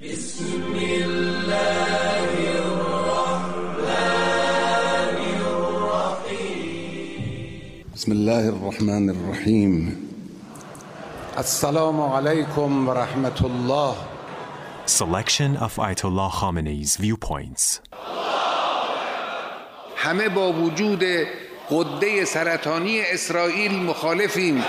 بسم الله الرحمن الرحیم. السلام علیکم و رحمت الله. Selection of Ayatollah Khamenei's viewpoints. همه با وجود غده سرطانی اسرائیل مخالفیم.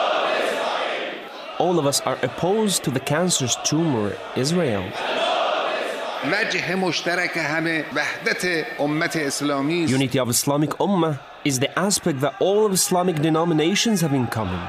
All of us are opposed to the cancerous tumor, Israel. وجه مشترک همه وحدت امت اسلامی است. Unity of Islamic Ummah is the aspect that all of Islamic denominations have in common.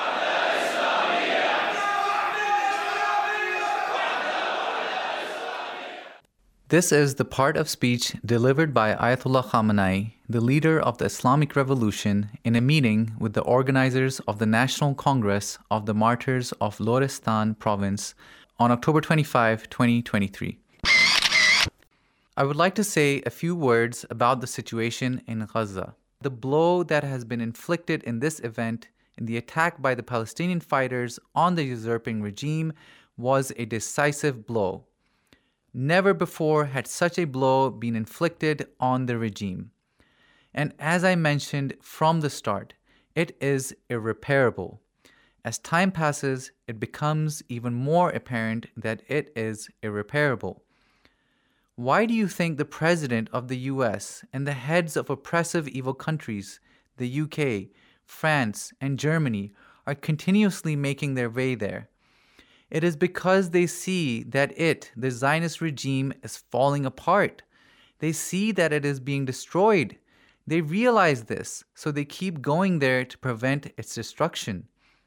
This is the part of speech delivered by Ayatollah Khamenei, the leader of the Islamic Revolution, in a meeting with the organizers of the National Congress of the Martyrs of Lorestan Province on October 25, 2023. I would like to say a few words about the situation in Gaza. The blow that has been inflicted in this event, in the attack by the Palestinian fighters on the usurping regime, was a decisive blow. Never before had such a blow been inflicted on the regime. And as I mentioned from the start, it is irreparable. As time passes, it becomes even more apparent that it is irreparable. Why do you think the President of the US and the heads of oppressive evil countries, the UK, France, and Germany, are continuously making their way there? It is because they see that the Zionist regime, is falling apart. They see that it is being destroyed. They realize this, so they keep going there to prevent its destruction.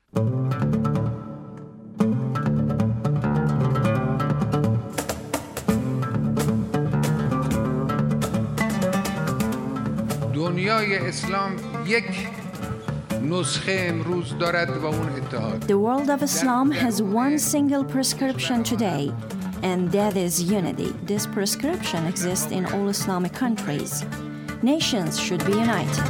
دنیای اسلام یک نسخه امروز دارد و اون اتحاد. The world of Islam has one single prescription today, and that is unity. This prescription exists in all Islamic countries. Nations should be united.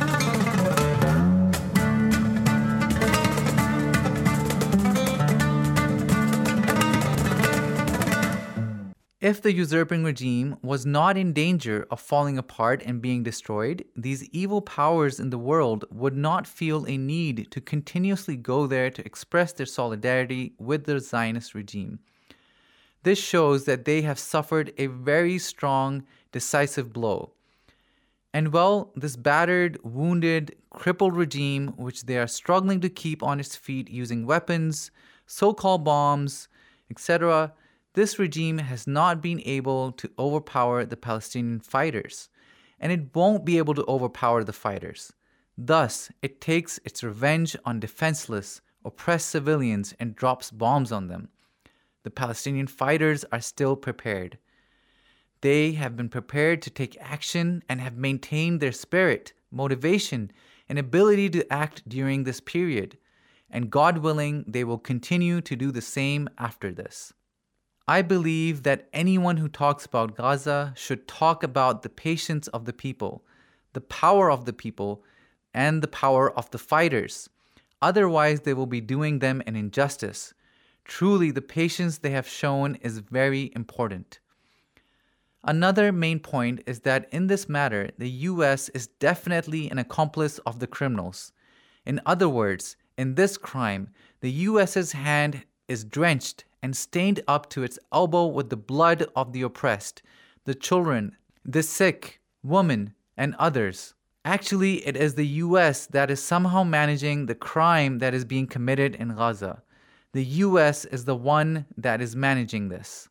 If the usurping regime was not in danger of falling apart and being destroyed, these evil powers in the world would not feel a need to continuously go there to express their solidarity with the Zionist regime. This shows that they have suffered a very strong, decisive blow. And well, this battered, wounded, crippled regime, which they are struggling to keep on its feet using weapons, so-called bombs, etc., this regime has not been able to overpower the Palestinian fighters, and it won't be able to overpower the fighters. Thus, it takes its revenge on defenseless, oppressed civilians and drops bombs on them. The Palestinian fighters are still prepared. They have been prepared to take action and have maintained their spirit, motivation, and ability to act during this period, and God willing, they will continue to do the same after this. I believe that anyone who talks about Gaza should talk about the patience of the people, the power of the people, and the power of the fighters. Otherwise, they will be doing them an injustice. Truly, the patience they have shown is very important. Another main point is that in this matter, the US is definitely an accomplice of the criminals. In other words, in this crime, the US's hand is drenched and stained up to its elbow with the blood of the oppressed, the children, the sick, women, and others. Actually, it is the US that is somehow managing the crime that is being committed in Gaza. The US is the one that is managing this.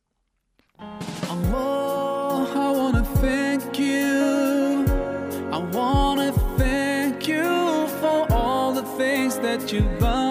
Allah, I wanna thank you. I wanna thank you for all the things that you've done.